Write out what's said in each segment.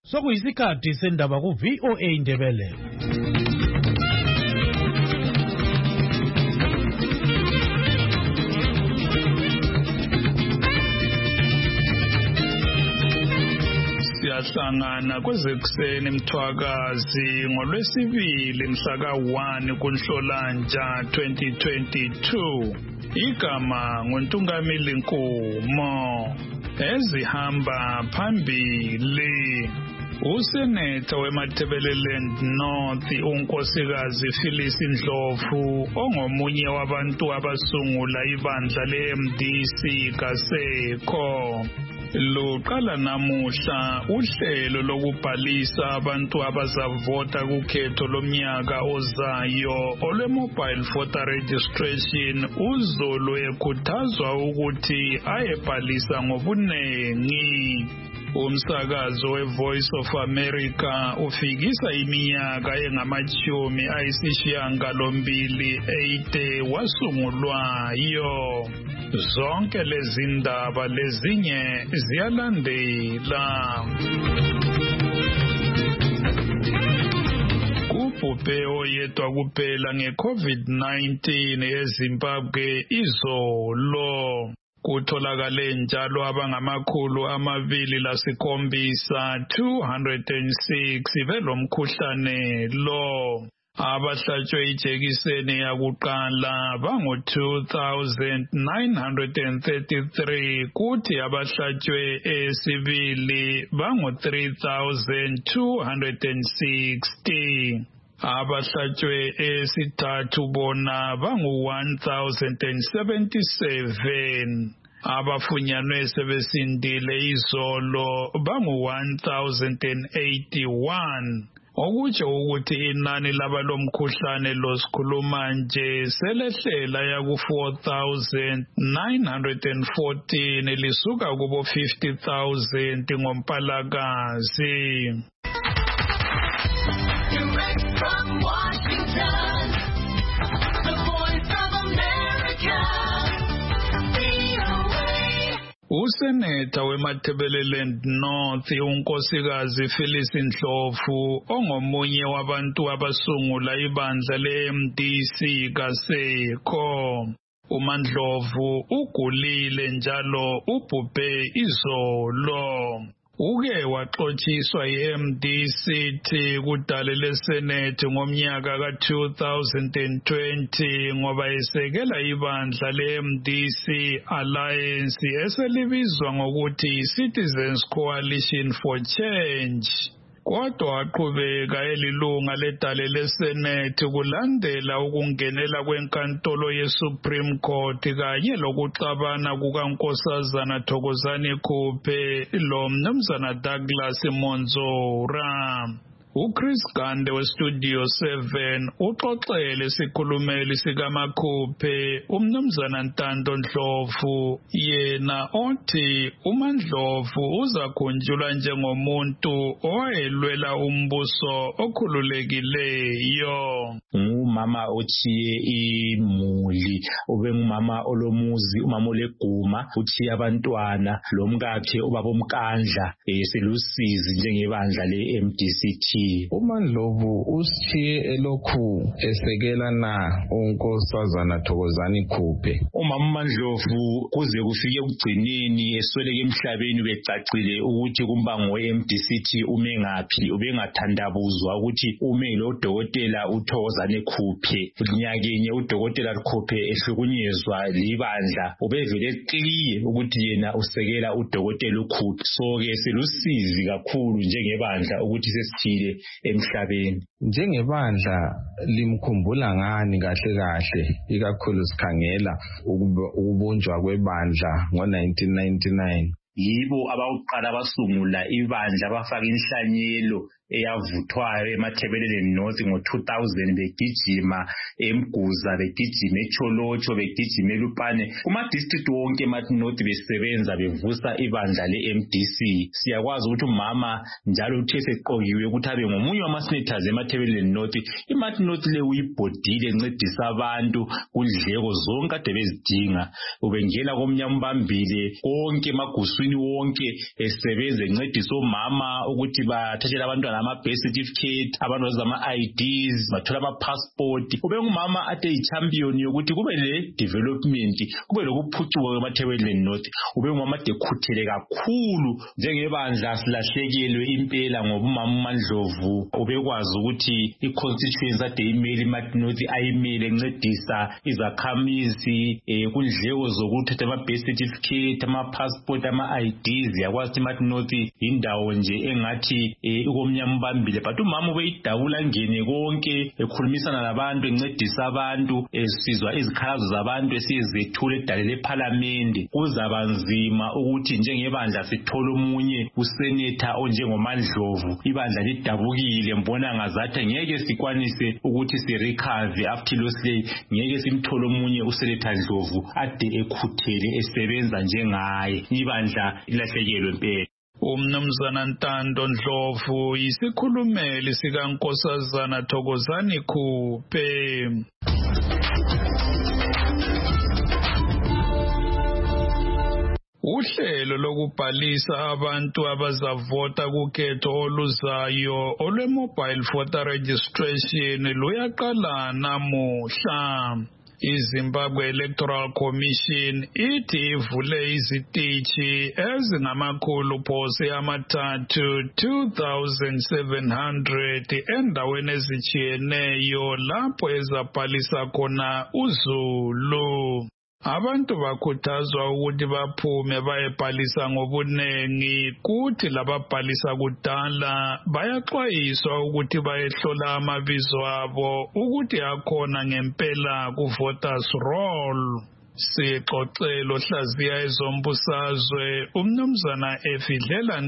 Sokuyisikhathi sendaba ku VOA Indebele. Siyahlangana kwezekuseni emthwakazi ngolwesibili mhla ka-1 kuNhlolanja 2022. Igama nguNtungamili Nkumo. Ezihamba phambili. Useneta weMatabeleland North unkosikazi Phyllis Ndlovu ongomunye wabantu abasungula ibandla le-MDC kaSekho. Luqala namuhla uhlelo lokubhalisa abantu abazavota kukhetho lomnyaka ozayo olwe-mobile voter registration. UZulu ekhuthazwa ukuthi ayebhalisa ngobunengi. Umsakazo we-Voice of America ufikisa iminyaka engama-80 wasungulwayo. Zonke lezi ndaba lezinye ziyalandela. Kubhubhe oyedwa kuphela nge-COVID-19 eZimbabwe izolo. Kutholakale njalo abangama-206 belomkhuhlane lo. Abahlatshwe ijekiseni yakuqala bangu-2,933 kuthi abahlatshwe esibili bangu-3,260. Abahlatshwe esithathu bona bangu-1,077. Abafunyanwe sebesindile izolo bangu-1,081. Okutsho ukuthi inani labalomkhuhlane losikhuluma nje selehlela yaku-4,914 lisuka kubo 50,000 ngoMpalakazi. Useneta weMatabeleland North unkosikazi Phyllis Ndlovu ongomunye wabantu abasungula ibandla le-MDC kaSekho. uMandlovu ugulile njalo ubhubhe izolo. Uke waxotshiswa i-MDC kudale leSenate ngomnyaka ka-2020 ngoba esekela ibandla le-MDC Alliance eselibizwa ngokuthi Citizens Coalition for Change. Kodwa waqhubeka elilunga ledale leSenate kulandela ukungenela kwenkantolo ye-Supreme Court kanye lokuxabana kukaNkosazana Thokozani Khuphe lo Mnumzana Douglas Monzora. uChris Gande weStudio 7 uxoxele isikhulumeli sikaMakhuphe uMnumzana Ntando Ndlovu yena othi uMandlovu uzakhunjulwa njengomuntu owayelwela umbuso okhululekileyo. Ngumama ochiye imuli, ubengumama olomuzi, umama oleguma, uchiye abantwana, lomkakhe ubaba uMkandla selusizi njengebandla le-MDCT. uMandlovu usichiye elokhu esekela na uNkosazana Thokozani Khuphe. Umama uMandlovu kuze kufike ekugcineni esweleke emhlabeni becacile ukuthi kumbango we-MDCT ume ngaphi, ubengathandabuzwa ukuthi ume lo dokotela uThokozani Khuphe. Nyakenye udokotela Khuphe ehlukunyezwa libandla, ubevele clear ukuthi yena usekela udokotela uKhuphe. So ke selusizi kakhulu njengebandla ukuthi sesithile emhlabeni. Njengebandla limkhumbula ngani kahle kahle ikakhulu sikhangela ukubunjwa kwebandla ngo-1999? Yibo abaqala basungula ibandla abafaka inhlanyelo eyavuthwayo eMathebeleleni North ngo-2000 begijima eMguza, begijima eCholocho, begijima eLupane, kuma-district wonke eMathi besebenza bevusa ibandla le-MDC. Siyakwazi ukuthi umama njalo uthe seqokiwe ukuthi abe ngomunye wama-senators eMathebeleleni North. iMathi North le uyibhodile encedisa abantu kundleko zonke ade bezidinga. Ubengena komnyama umbambile konke emaguswini wonke esebenza encedisa omama ukuthi bathathele abantwana ama-birth certificate, abantu bazama-IDs, bathola ama-passport. Ubengumama ade yi-champion yokuthi kube le-development, kube lokuphucuka eMathebeleleni North. Ubengumama ade ekhuthele kakhulu njengebandla silahlekelwe impela ngoba umama uMandlovu ubekwazi ukuthi i-constituency ade imele iMathi North ayimele encedisa izakhamizi kundleko zokuthatha ama-birth certificate, ama-passport, ama-IDs. Yakwazi ukuthi iMathi North indawo nje engathi ukomnyama umbambile, but umama ubeyidabula ngene konke ekhulumisana labantu, encedisa abantu, esizwa izikhalazo zabantu esizethula edale lePhalamende. Kuzaba nzima ukuthi njengebandla sithola omunye usenetha onjengoMandlovu. Ibandla lidabukile, mbona ngazathi ngeke sikwanise ukuthi sirecover after losley, ngeke simthole omunye usenetha Ndlovu ade ekhuthele esebenza njengaye. Ibandla ilahlekelwe impela. Umnumzana Ntando Ndlovu yisikhulumeli sikaNkosazana Thokozani Khuphe. Uhlelo lokubhalisa abantu abazavota kukhetho oluzayo olwe-mobile voter registration luyaqala namuhla. iZimbabwe Electoral Commission ithi ivule izitishi ezingamakhulu phose amathathu 2,700 endaweni ezitshiyeneyo lapho ezabhalisa khona uZulu. Abantu bakhuthazwa ukuthi baphume bayebhalisa ngobunengi, kuthi lababhalisa kudala bayaxwayiswa ukuthi bayehlola amabizo abo ukuthi akhona ngempela ku-voters roll. Sixoxelo hlaziya ezombusazwe umnumzana Efidlela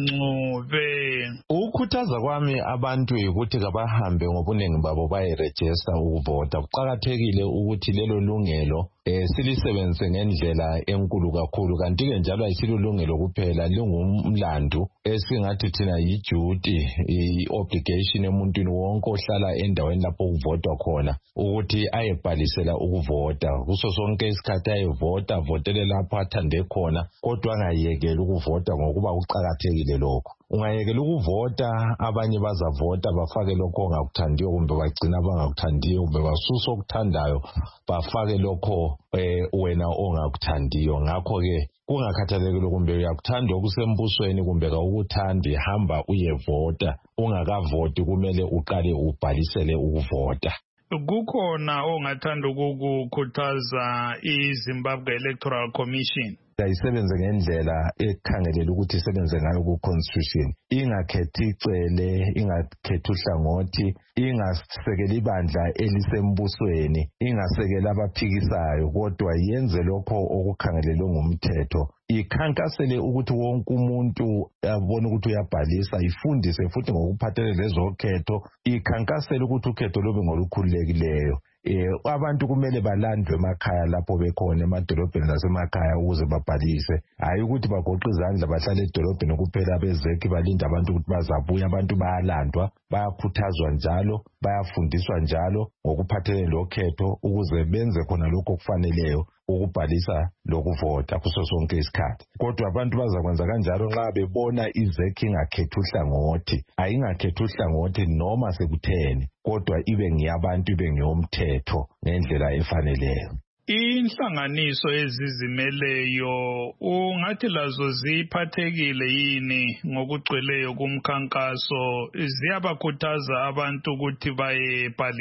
Ncube. Ukukhuthaza kwami abantu ukuthi kabahambe ngobunengi babo bayeregister ukuvota. Kuqakathekile ukuthi lelo lungelo silisebenzise ngendlela enkulu kakhulu, kanti-ke njalo ayisilulungelo kuphela, lingumlandu esingathi thina yi-duty, i-obligation emuntwini wonke ohlala endaweni lapho kuvotwa khona ukuthi ayebhalisela ukuvota. Kuso sonke isikhathi ayevota, votele lapho athande khona, kodwa angayekeli ukuvota ngokuba kuqakathekile lokho. Ungayekela ukuvota, abanye bazavota bafake lokho ongakuthandiyo, kumbe bagcina abangakuthandiyo, kumbe basusa okuthandayo bafake lokho wena ongakuthandiyo. Ngakho-ke kungakhathalekile kumbe uyakuthanda okusembusweni kumbe kawukuthandi, hamba uyevota. Ungakavoti kumele uqale ubhalisele ukuvota. Kukhona ongathanda ukukukhuthaza iZimbabwe Electoral Commission ayisebenze ngendlela ekhangelela ukuthi isebenze ngayo ku-constitution, ingakhethi icele, ingakhethi uhlangothi, ingasekeli ibandla elisembusweni, ingasekeli abaphikisayo, kodwa yenze lokho okukhangelelwe ngumthetho. Ikhankasele ukuthi wonke umuntu abone ukuthi uyabhalisa, ifundise futhi ngokuphathelene lezokhetho, ikhankasele ukuthi ukhetho lube ngolukhululekileyo. Abantu kumele balandwe emakhaya lapho bekhona emadolobheni nasemakhaya ukuze babhalise, hayi ukuthi bagoqa izandla bahlale edolobheni kuphela bezekhi balinde abantu ukuthi bazabuya. Abantu bayalandwa, bayakhuthazwa njalo, bayafundiswa njalo ngokuphathelene lokhetho ukuze benze khona lokho okufaneleyo ukubhalisa lokuvota kuso sonke isikhathi. Kodwa abantu bazakwenza kanjalo nxa bebona izekhi ingakhethi uhlangothi, ayingakhethi uhlangothi noma sekutheni, kodwa ibe ngiyabantu, ibe ngiyomthetho ngendlela efaneleyo. Inhlanganiso ezizimeleyo ungathi lazo ziphathekile yini ngokugcweleyo kumkhankaso? Ziyabakhuthaza abantu ukuthi bayebhalisa?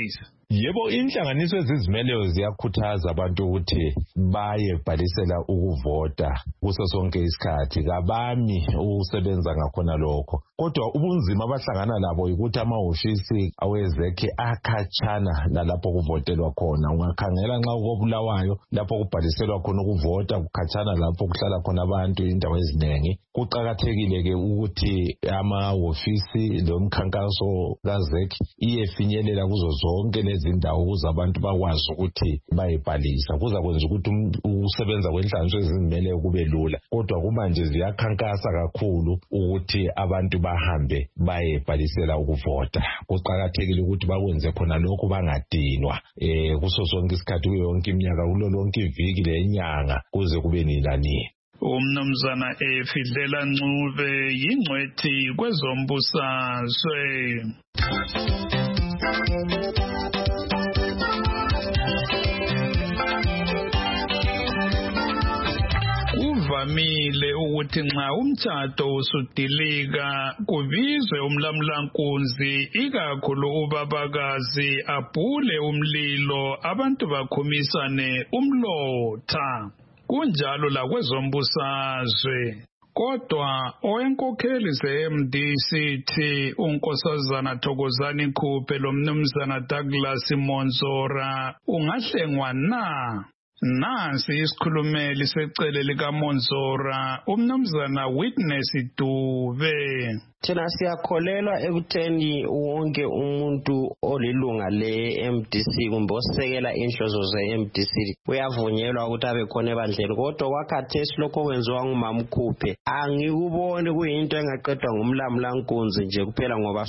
Yebo, inhlanganiso ezizimeleyo ziyakhuthaza abantu ukuthi bayebhalisela ukuvota kuso sonke isikhathi. Kabami ukusebenza ngakhona lokho. Kodwa ubunzima abahlangana labo ukuthi amahhovisi awezekhe akhatshana lalapho kuvotelwa khona. Ungakhangela nxa ukoBulawayo lapho kubhaliselwa khona ukuvota kukhatshana lapho kuhlala khona abantu indawo eziningi. Kuqakathekile ke ukuthi amahhovisi lomkhankaso kaZEC iyefinyelela kuzo zonke lezi zindawo ukuze abantu bakwazi ukuthi bayebhalisa. Kuzakwenza ukuthi ukusebenza kwenhlanganiso ezizimeleyo kube lula. Kodwa kumanje ziyakhankasa kakhulu ukuthi abantu bahambe bayebhalisela ukuvota. Kuqakathekile ukuthi bakwenze khona lokho bangadinwa kuso sonke isikhathi kuyo yonke iminyaka kulo lonke iviki lenyanga kuze kube nini. Umnumzana Fidlela Ncube yingcwethi kwezombusazwe. Kuvamile ukuthi nxa umtshado usudilika kubizwe umlamulankunzi ikakhulu ubabakazi abhule umlilo abantu bakhumisane umlotha. Kunjalo la kwezombusazwe. Kodwa owenkokheli ze-MDCT unkosazana Thokozani Khuphe lo mnumzana Douglas Monzora ungahlengwa na? Nansi isikhulumeli secele likaMonzora umnumzana Witness Dube. Thina siyakholelwa ekutheni wonke umuntu olilunga le-MDC kumbe osekela inhloso ze-MDC uyavunyelwa ukuthi abe khona ebandleni. Kodwa kwakhathesi lokho kwenziwa ngumama Khuphe angikuboni kuyinto engaqedwa ngumlamulankunzi nje kuphela, ngoba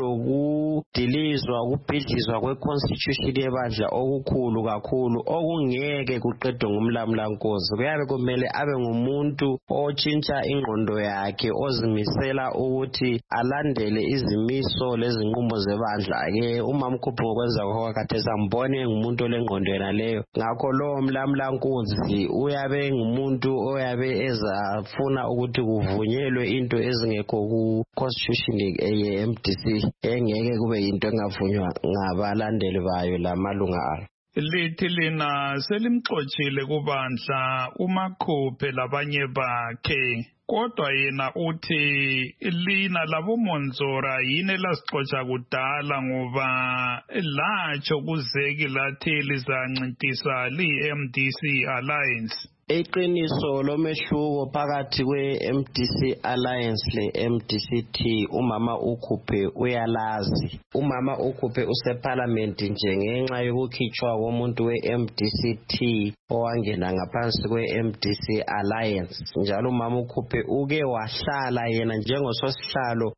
sokulokudilizwa ukubhidlizwa kwe-constitution yebandla okukhulu kakhulu okungeke kuqedwe ngumlamulankunzi. Kuyabe kumele abe ngumuntu otshintsha ingqondo yakhe ozimisela ukuthi alandele izimiso lezinqumo zebandla. Umama Khuphe ngokwenza kwakhathesi ambone ngumuntu olengqondo yena leyo. Ngakho lo mlamulankunzi uyabe ngumuntu oyabe ezafuna ukuthi kuvunyelwe into ezingekho ku-constitution ye-MDC engeke kube yinto engavunywa ngabalandeli bayo lamalunga alo. Lithi lina selimxotshile kubandla uMakhuphe labanye bakhe. Kodwa yena uthi lina labo Monzora yini elasixotsha kudala ngoba latsho kuZEC lathi lizancintisa li-MDC Alliance. Iqiniso lomehluko phakathi kwe-MDC Alliance le-MDCT umama Khuphe uyalazi. Umama Khuphe useParliament nje ngenxa yokukhitshwa komuntu we-MDCT owangena ngaphansi kwe-MDC Alliance. Njalo umama Khuphe uke wahlala yena njengososihlalo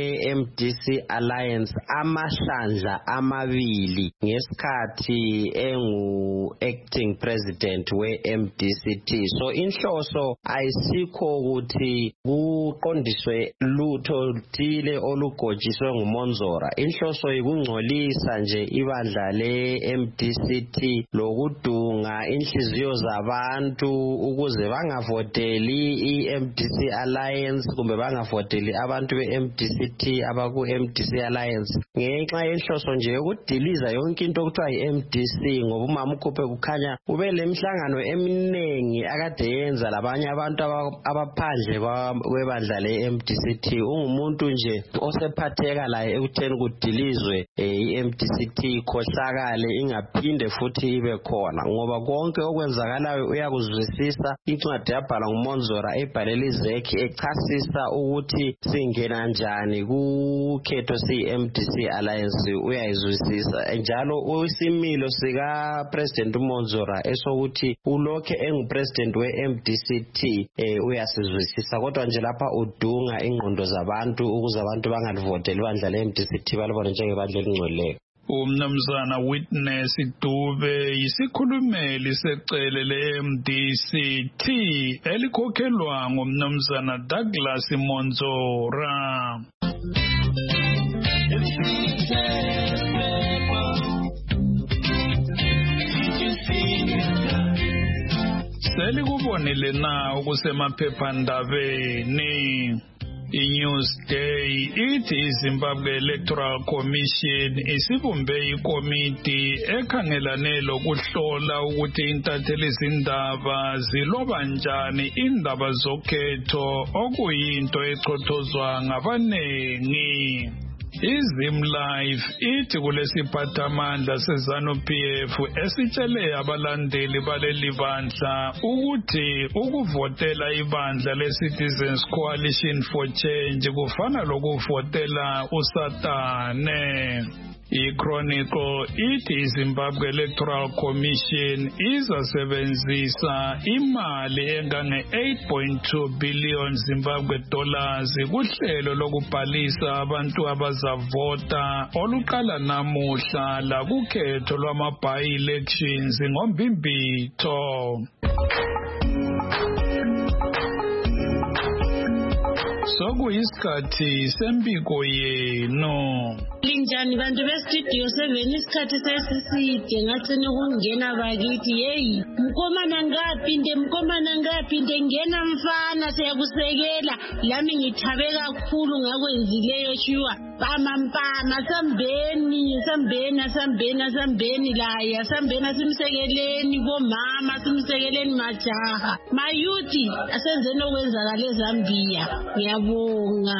we-MDC Alliance amahlandla amabili ngesikhathi acting president we-MDCT. So inhloso ayisikho ukuthi kuqondiswe lutho thile olugojiswe nguMonzora. Inhloso ikungcolisa nje ibandla le-MDCT lokudunga inhliziyo zabantu ukuze bangavoteli i-MDC Alliance kumbe bangavoteli abantu be-MDCT abaku-MDC Alliance ngenxa yenhloso nje yokudiliza yonke into okuthiwa yi-MDC, ngoba umama Khuphe kukhanya ube lemhlangano eminingi akade yenza labanye abantu abaphandle kwebandla le-MDCT. Ungumuntu nje osephatheka laye ekutheni kudilizwe i-MDCT khohlakale ingaphinde futhi ibe khona, ngoba konke okwenzakalayo uyakuzwisisa. Incwadi yabhala nguMonzora ebhalela iZEC echasisa ukuthi singena njani kukhetho siyi-MDC Alliance uyayizwisisa. Njalo isimilo sika President uMonzora esokuthi ulokhe engupresident we-MDCT uyasizwisisa, kodwa nje lapha udunga ingqondo zabantu ukuze abantu bangalivoteli ibandla le-MDCT balibone njengebandla elingcolileyo. Umnumzana Witness Dube yisikhulumeli secele le-MDCT elikhokhelwa ngumnumzana Douglas Monzora. Selikubonile na okusemaphephandabeni. iNewsday ithi iZimbabwe Electoral Commission isibumbe ikomiti ekhangelane lokuhlola ukuthi intatheli izindaba ziloba njani indaba zokhetho okuyinto echothozwa ngabanengi. iZimlive ithi kulesiphathamandla seZANU-PF esitshele abalandeli baleli bandla ukuthi ukuvotela ibandla leCitizens Coalition for Change kufana lokuvotela uSatane. iChronicle ithi iZimbabwe Electoral Commission izasebenzisa imali engange 8.2 billion Zimbabwe dollars kuhlelo lokubhalisa abantu abazavota oluqala namuhla lakukhetho lwama-by-elections ngoMbimbitho. Sokuyisikhathi sembiko yenu. Linjani bantu bestudio 7 isikhathi sesiside ngacina ukungena bakithi hey mkomana ngaphinde ngena mfana siyakusekela lami ngithabe kakhulu ngakwenzileyo shuwa mpama sambeni laya sambena simsekeleni bomama simsekeleni majaha mayuthi asenzeni okwenzakala eZambia ngiyabonga.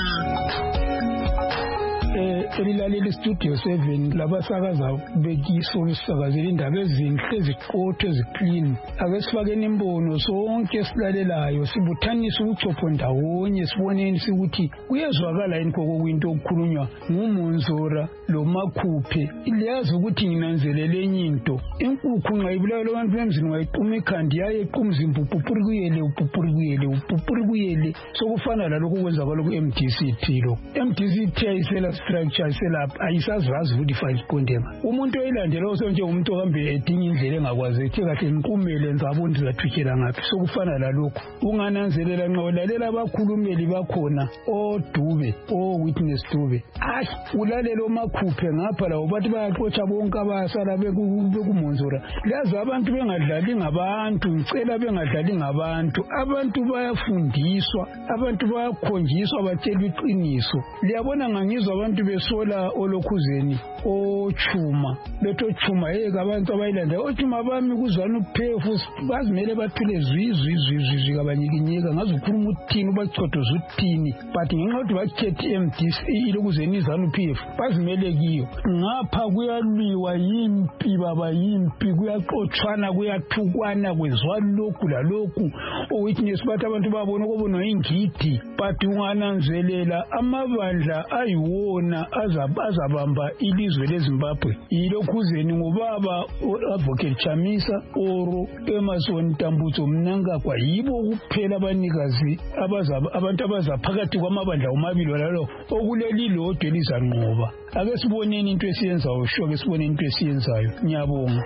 Elilaleli studio 7 labasakaza bekiso besakazela indaba ezinhle eziqotho eziclean ake sifakeni imbono sonke esilalelayo sibuthanise ubuchopho ndawonye siboneni ukuthi kuyezwakala yini kokuyinto okukhulunywa nguMonzora lo Makhuphe liyazi ukuthi nginanzelele enye into inkukhu nxa ibulawa abantu bemzini wayiquma ikhandi yaye equmzimba upupuri kuyele sokufana lalokho kwenzakala ku-MDCT lo MDCT ayisela structure iselapha ayisazazi ukuthi fayiqondema umuntu oyilandela osonje umuntu ohambe edinga indlela engakwazi ethi kahle ngiqumele nzabona ndizathukela ngaphi sokufana lalokho ungananzelela nxa ulalela abakhulumeli bakhona oDube Witness Dube ulalela oMakhuphe ngapha lawo bathi bayaxotsha bonke abasala bekuMonzora lazi abantu bengadlali ngabantu ngicela bengadlali ngabantu abantu bayafundiswa abantu bayakhonjiswa batshelwe iqiniso liyabona ngangizwa abantu besola olokhuzeni ochuma letho chuma yeka abantu abayilanda ochuma bami kuZANU-PF bazimele baphile zwizwi kabanyikinyeka ngazi ukhuluma uthini bachodoza uthini but ngenxa ukuthi bakhethe MDC ilokuzeni iZANU-PF bazimele kiyo ngapha kuyalwiwa yimpi baba yimpi kuyaxotshwana kuyathukwana kwezwa lokhu lalokhu owitness bathi abantu babona ukubona ingidi but ungananzelela amabandla ayiwona azabamba ilizwe leZimbabwe ilokhuzeni ngubaba Advocate Chamisa Oro Emerson Tambutso Mnangagwa yibo kuphela abanikazi abantu abazaphakathi kwamabandla omabili walalo okuleli lodwa elizanqoba ake siboneni into esiyenzayo shoke siboneni into esiyenzayo ngiyabonga.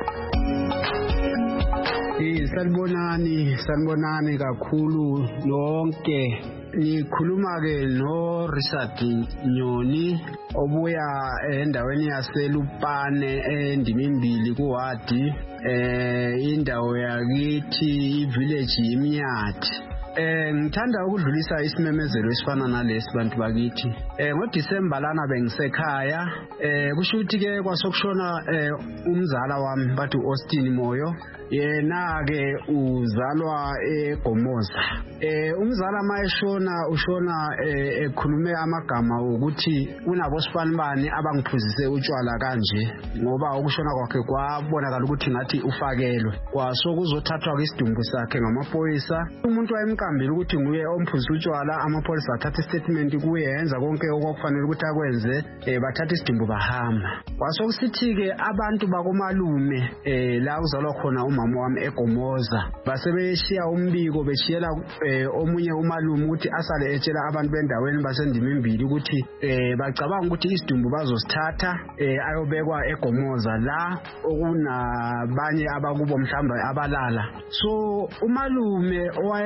Sanibonani kakhulu lonke nikhuluma ke no Richard Nyoni obuya endaweni yaseLupane endimimbili kuwadi indawo yakithi ivillage iMnyathi. Ngithanda ukudlulisa isimemezelo esifana nalesi bantu bakithi. NgoDisemba lana bengisekhaya kusho ukuthi ke kwasokushona umzala wami bathi Austin Moyo yena ke uzalwa eGomoza. Umzala mayeshona ushona ekhulume amagama ukuthi unabosifanibani abangiphuzise utshwala kanje ngoba ukushona kwakhe kwabonakala ukuthi ngathi ufakelwe kwasokuzothathwa kwisidumbu sakhe ngamaphoyisa. Umuntu wayemkambile ukuthi nguye omphuzisa utshwala amaphoyisa athatha istatement kuye yenza konke okufanele ukuthi akwenze bathatha isidumbu bahamba. Kwasokusithi ke abantu bakomalume la uzalwa khona umama wami eGomoza basebeshiya umbiko beshiyela omunye umalume ukuthi asale etshela abantu bendaweni basendimimbili ukuthi bacabanga ukuthi isidumbu bazosithatha ayobekwa eGomoza la okunabanye abakubo mhlamba abalala. So umalume owayenguye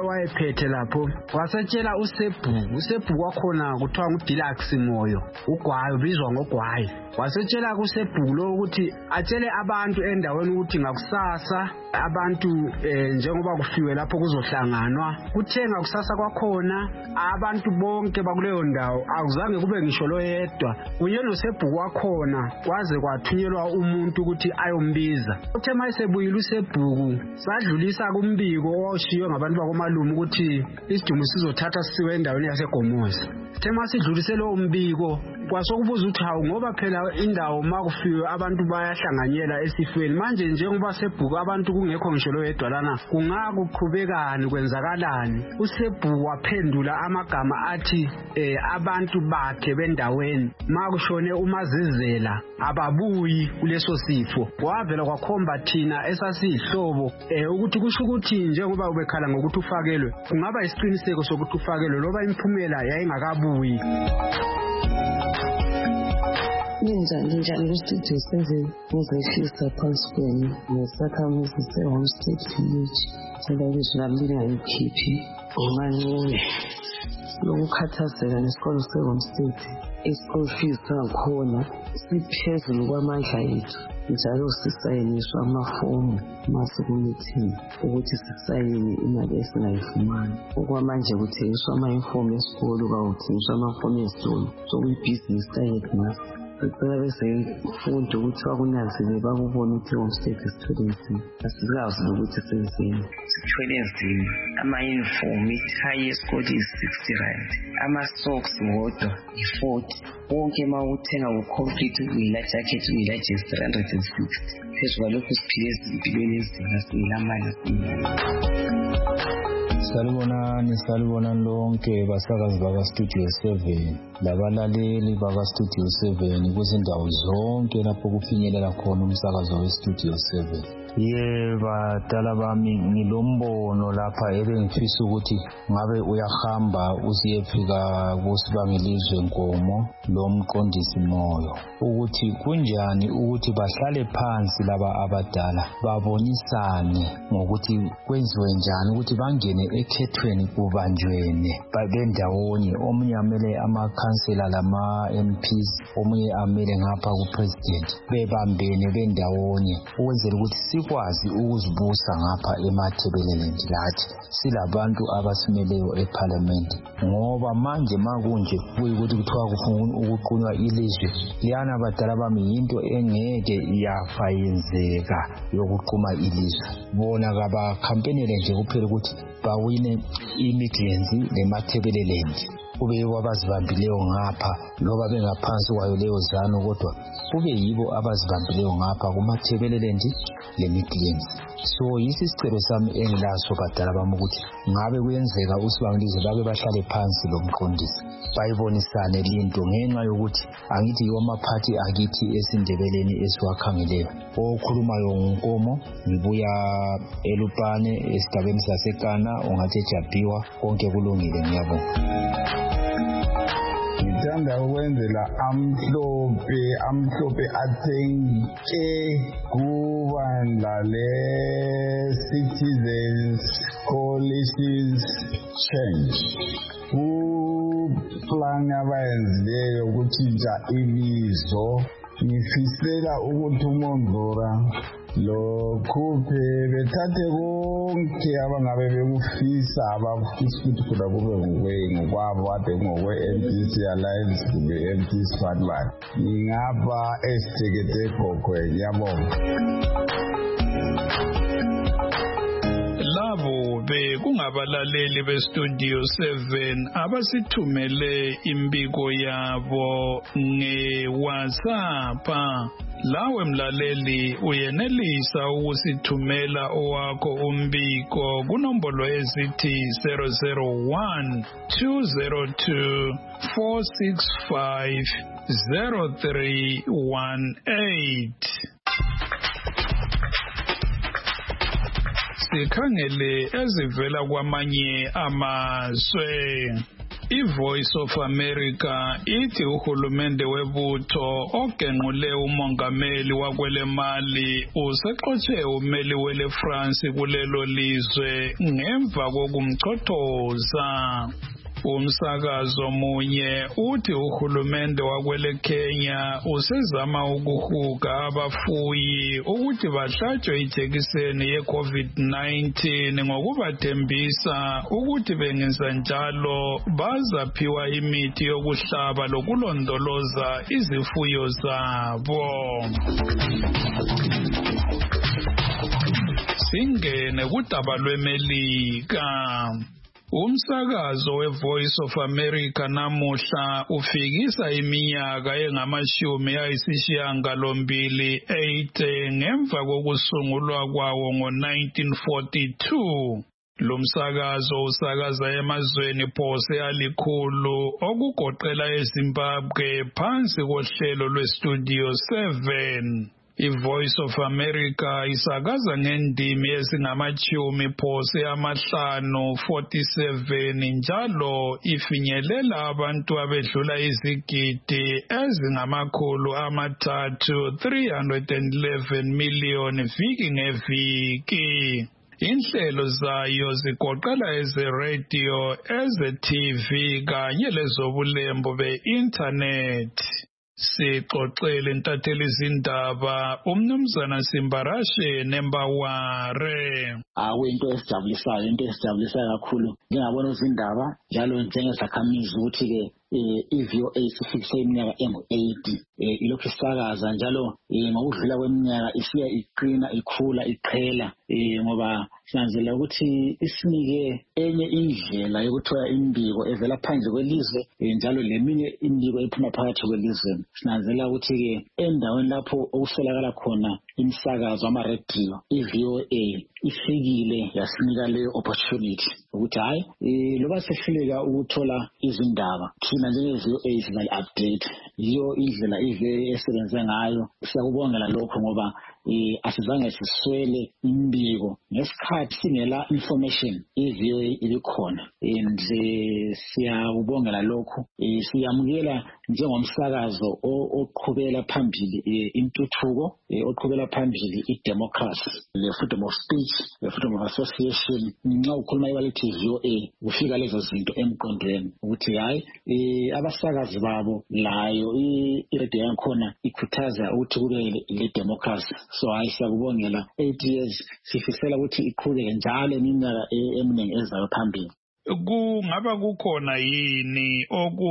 wayephethe lapho wasetshela usebhuku wakhona kuthiwa nguDeluxe Moyo ugwayo bizwa ngogwayo wasetshela kusebhuku lo ukuthi atshele abantu endaweni ukuthi ngakusasa abantu njengoba kufiwe lapho kuzohlanganwa kuthenga kusasa kwakhona abantu bonke bakuleyo ndawo akuzange kube ngisho lo yedwa kunye nosebhuku wakhona kwaze kwathunyelwa umuntu ukuthi ayombiza uthe mayesebuyile usebhuku sadlulisa kumbiko owashiywe ngabantu bakomalume ukuthi isidumo sizothatha sisiwe endaweni yaseGomoza uthe masidlulise lo umbiko kwasokubuza ukuthi hawu ngoba phela indawo makufiwe abantu bayahlanganyela esifweni manje njengoba sebhuku abantu kungekho ngisho lo yedwa lana kungakuqhubekani kwenzakalani usebhuku waphendula amagama athi abantu bakhe bendaweni makushone umazizela ababuyi kuleso sifo wavela kwakhomba thina esasihlobo ukuthi kusho ukuthi njengoba ubekhala ngokuthi ufakelwe kungaba isiqiniseko sokuthi ufakelwe loba imphumela yayingakabuyi Ninjani kustudio 7 ngizehlisa phansi kwenu ngesakhamuzi se-Homestead Village selokishini lingayiphi umancube lokukhathazeka nesikolo se-Homestead i-school fees sakhona siphezulu kwamandla ethu njalo sisayiniswa amafomu masekumeeting ukuthi sisayine imali esingayifumani okwamanje kuthengiswa ama-uniform esikolo kawuthengiswa amafomu ezitolo sokuyibhizinisi kayetmasi Sicela bese imfundo ukuthi bakunanzile bakubona ukuthi Homestead isithole nzima asikazi ukuthi senzeni sithole nzima ama-uniform ithayi yesikole is-60 rand ama-socks wodwa i-40 wonke uma uthenga ucomplete uyila jacket uyila jesi 360 phezu kwalokho siphile ezimpilweni ezinga singelamali Salibonani lonke basakazi baka-Studio 7 labalaleli baka-Studio 7 kuzindawo zonke lapho kufinyelela khona umsakazo we-Studio 7. Badala bami ngilombono lapha ebengifisa ukuthi ngabe uyahamba usiyefika kuSibangilizwe Nkomo lo mqondisi Moyo ukuthi kunjani ukuthi bahlale phansi laba abadala babonisane ngokuthi kwenziwe njani ukuthi bangene ekhethweni kubanjwene babendawonye omunye amele amakhansela lama-MPs omunye amele ngapha kupresident bebambene bendawonye ukwenzela ukuthi sikwazi ukuzibusa ngapha emathebeleleni lathi silabantu abasimeleyo eParliament ngoba manje makunje kuyikuthi kuthiwa kufuna ukuqunywa ilizwe liyana badala bami yinto engeke iyafayenzeka yokuquma ilizwe bona kabakhampenele nje kuphela ukuthi bawine iMidlands nemathebeleleni kube yibo abazibambileyo ngapha loba bengaphansi kwayo leyo zano kodwa kube yibo abazibambileyo ngapha kumathebelelendi leMidlands so yisicelo sami engilaso badala bami ukuthi ngabe kuyenzeka uSibangilizwe bake bahlale phansi lo mqondisi bayibonisane linto ngenxa yokuthi angithi yiwo amaphathi akithi esindebeleni esiwakhangeleyo okhulumayo ngoNkomo ngibuya eLupane esigabeni saseKana ongathi eJabiwa konke kulungile ngiyabonga. Ngithanda ukwenzela amhlophe athenge kubandla le-Citizens Coalitions Change kuplan abayenzileyo ukutshintsha ibizo ngifisela ukuthi uMondlora lokhuphe bethathe konke abangabe bekufisa abafisa ukuthi khona kube ngokwabo kade ngokwe-MPC Alliance kumbe MPC Squadman ngingapha esitekete gogwe ngiyabonga. Labo bekungabalaleli beStudio 7 abasithumele imbiko yabo ngeWhatsApp. Lawe mlaleli uyenelisa ukusithumela owakho umbiko kunombolo ezithi 001 202 465 0318. Sikhangele ezivela kwamanye amazwe. iVoice of America ithi uhulumende webutho ogenqule umongameli wakwele Mali usexotshe umeli wele France kulelo lizwe ngemva kokumchothoza. Umsakazo munye uthi uhulumende wakwele Kenya usezama ukuhuga abafuyi ukuthi bahlatshwe ijekiseni ye-COVID-19 ngokubathembisa ukuthi bengenza njalo bazaphiwa imithi yokuhlaba lokulondoloza izifuyo zabo. Singene kudaba lweMelika. Umsakazo weVoice of America namuhla ufikisa iminyaka engama-80 ngemva kokusungulwa kwawo ngo-1942. Lo msakazo usakaza emazweni phose alikhulu okugoqela eZimbabwe phansi kohlelo lweStudio 7. iVoice of America isakaza ngendimi ezingama-50 phose amahlanu 47 njalo ifinyelela abantu abedlula izigidi ezingama-311 miliyoni viki ngeviki. Inhlelo zayo zigoqela eze-radio, eze-TV kanye lezobulembo be-internet. Sixoxele intatheli izindaba umnumzana Simbarashe Nembaware. Into esijabulisayo, kakhulu ngiyabona izindaba njalo njengezakhamizi ukuthi ke iVOA sifikise iminyaka engu-80 ilokhu isakaza njalo ngokudlula kweminyaka isiya iqina ikhula iqhela ngoba sinanzela ukuthi isinike enye indlela yokuthola imbiko evela phandle kwelizwe njalo leminye imbiko ephuma phakathi kwelizwe. Sinanzela ukuthi ke endaweni lapho okusolakala khona imisakazo ama-radio iVOA ifikile yasinika leyo opportunity ukuthi hayi loba sehluleka ukuthola izindaba thina njenge-VOA sinali-update yiyo indlela iVOA esebenze ngayo. Siyakubongela lokho ngoba asizange siswele imbiko ngesikhathi singela information iVOA ibikhona and siyakubongela lokho. Siyamukela njengomsakazo oqhubela phambili intuthuko, oqhubela phambili idemocracy, le freedom of speech, le freedom of association. Nxa ukhuluma iwalithi VOA kufika lezo zinto emqondweni ukuthi hayi abasakazi babo layo iradio yakhona ikhuthaza ukuthi kube le democracy. So hayi siyakubongela 8 years sifisela ukuthi iqhubeke njalo iminyaka eminingi ezayo phambili. Kungaba kukhona yini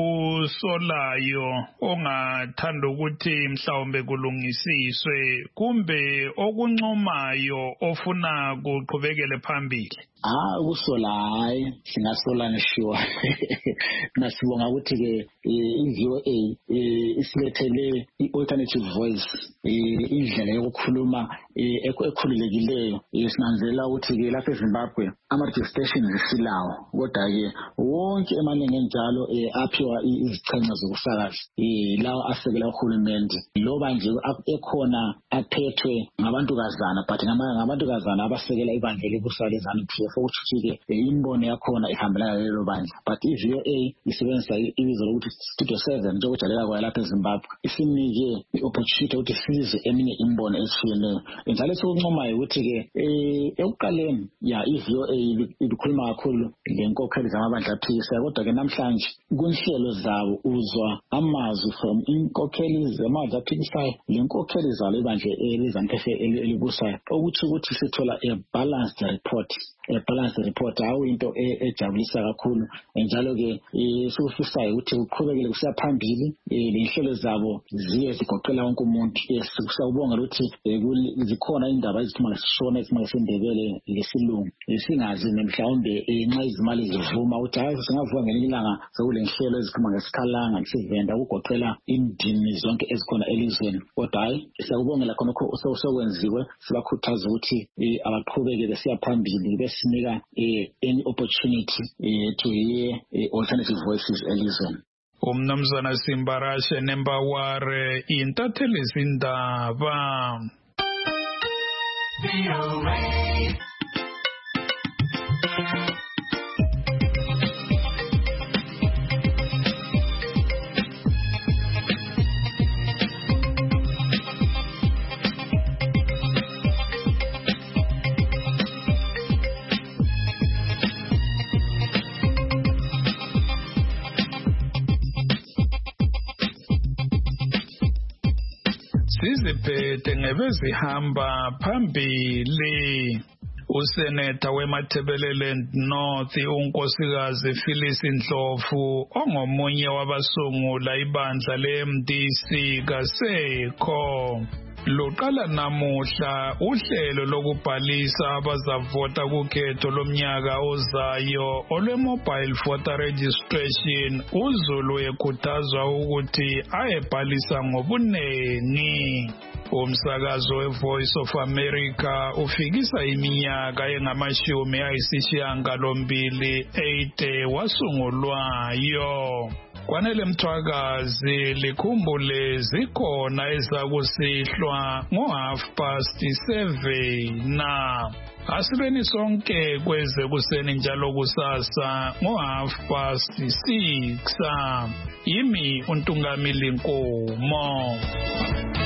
okusolayo ongathanda ukuthi mhlawumbe kulungisiswe kumbe okuncomayo ofuna kuqhubekele phambili? Ukusola hayi singasola ngisho nasibonga ukuthi ke iVOA isilethele i-alternative voice, indlela yokukhuluma ekhululekileyo. Sinanzela ukuthi ke lapha eZimbabwe ama-radio stations isilawo kodwa ke wonke emaningi njalo aphiwa izichenga zokusakaza lawo asekela uhulumende loba nje ekhona aphethwe ngabantukazana but ngabantukazana abasekela ibandla lebusalezana ukuthi imbono yakhona ihambelana lelo bandla. But iVOA isebenzisa ibizo lokuthi Studio 7 njengokujalela kwayo lapha eZimbabwe isinike i-opportunity ukuthi sizwe eminye imbono eshiyeneyo. Njalo sokuncomayo ukuthi ke ekuqaleni iVOA ibikhuluma kakhulu lenkokheli zamabandla aphikisa kodwa ke namhlanje kunhlelo zawo uzwa amazwi from inkokheli zamabandla aphikisayo lenkokheli zalo ibandla elizantefe elibusayo ukuthi sithola a balanced report awu into ejabulisa kakhulu. Njalo ke sokufisayo ukuthi uqhubekele kusiya phambili lenhlelo zabo ziye zigoqela wonke umuntu. Siyabonga ukuthi zikhona indaba eziphuma ngesishona eziphuma ngesindebele lesilungu singazi mhlawumbe nxa izimali zivuma ukuthi hayi singavuka ngelinye ilanga sekulenhlelo eziphuma ngesikhalanga lesivenda ukugoqela indimi zonke ezikhona elizweni. Kodwa hayi siyakubongela khonokho osokwenziwe sibakhuthaza ukuthi abaqhubeke besiya phambili besinika any opportunity to hear alternative voices elizweni. Umnumzana Simbarashe Nembaware intatheli izindaba. ziziphethe ngebezihamba phambili. Useneta weMatabeleland North unkosikazi Phyllis Ndlovu ongomunye wabasungula ibandla leMDC kasekho. Luqala namuhla uhlelo lokubhalisa abazavota kukhetho lomnyaka ozayo olwe-mobile voter registration. uZulu ekhuthazwa ukuthi ayebhalisa ngobunengi. Umsakazo weVoice of America ufikisa iminyaka engama-80 wasungulwayo. Kwanele Mthwakazi likhumbule zikhona ezakusihlwa ngo7:30 asibeni sonke kweze kuseni njalo kusasa ngo6:30. Yimi uNtungamili Nkomo.